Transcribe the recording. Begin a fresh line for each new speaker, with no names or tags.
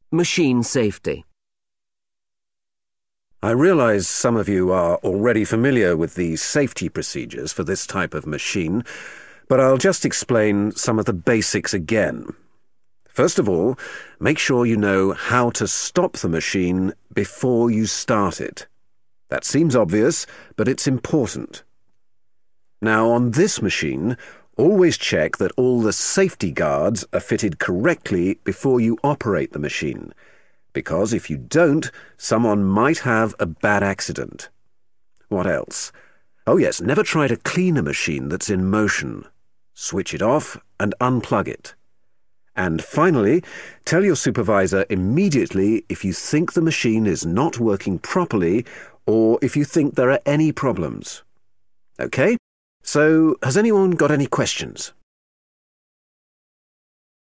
Machine safety.
I realize some of you are already familiar with the safety procedures for this type of machine, but I'll just explain some of the basics again. First of all, make sure you know how to stop the machine before you start it. That seems obvious, but it's important. Now, on this machine, always check that all the safety guards are fitted correctly before you operate the machine, because if you don't, someone might have a bad accident. What else? Oh yes, never try to clean a machine that's in motion. Switch it off and unplug it. And finally, tell your supervisor immediately if you think the machine is not working properly or if you think there are any problems. Okay? So, has anyone got any questions?